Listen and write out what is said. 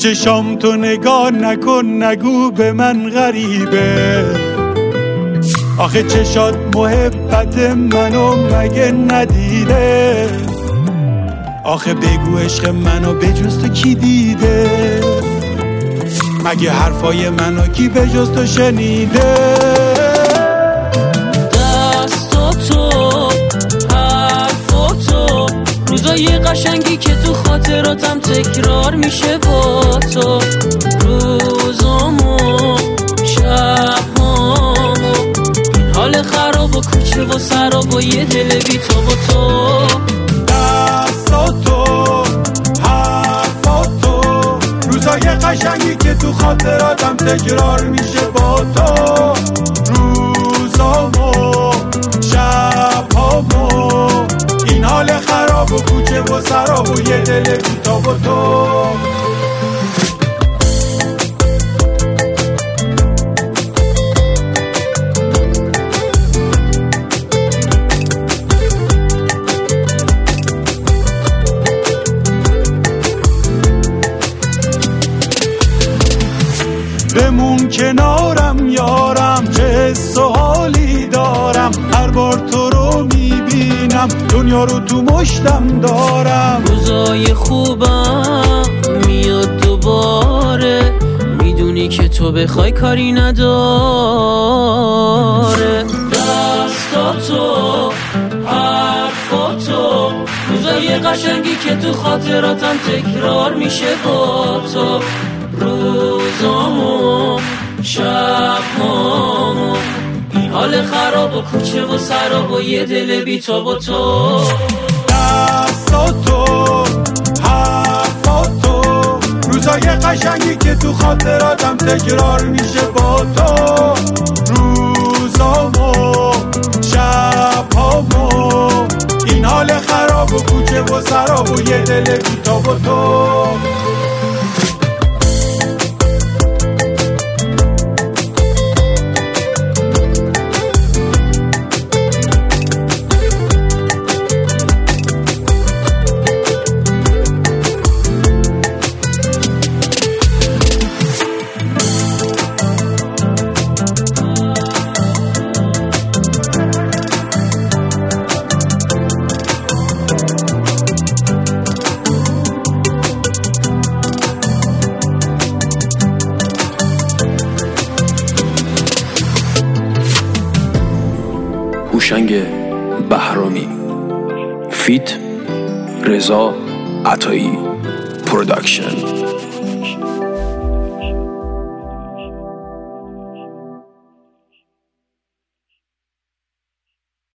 چشام تو نگاه نکن، نگو به من غریبه. آخه چشات محبت منو مگه ندیده؟ آخه بگو عشق منو به جز تو کی دیده؟ مگه حرفای منو کی به جز تو شنیده؟ دستاتو حرفاتو روزای قشنگی که تو خاطراتم تکرار میشه با تو. روزامو شبامو این حال خراب و کوچه و سراب و یه دل بی تو با تو. دستاتو حرفاتو روزای قشنگی که تو خاطراتم تکرار میشه با تو. روزامو شبامو این حال خراب و کوچه و سراب و یه دل بی تو با تو. بمون کنارم یارم، چه حس و حالی دارم. هر بار تو رو میبینم دنیا رو تو مشتم دارم. روزای خوبم میاد دوباره، میدونی که تو بخوای کاری نداره. دستاتو حرفاتو روزای قشنگی که تو خاطراتم تکرار میشه با تو. روزامو شبامو این حال خراب و کوچه و سراب و یه دل بی تو با تو. دستاتو حرفاتو روزای قشنگی که تو خاطراتم تکرار میشه با تو. روزامو شبامو این حال خراب و کوچه و سراب و یه دل بی تو با تو. هوشنگ بهرامی فیت رضا عطایی پروداکشن.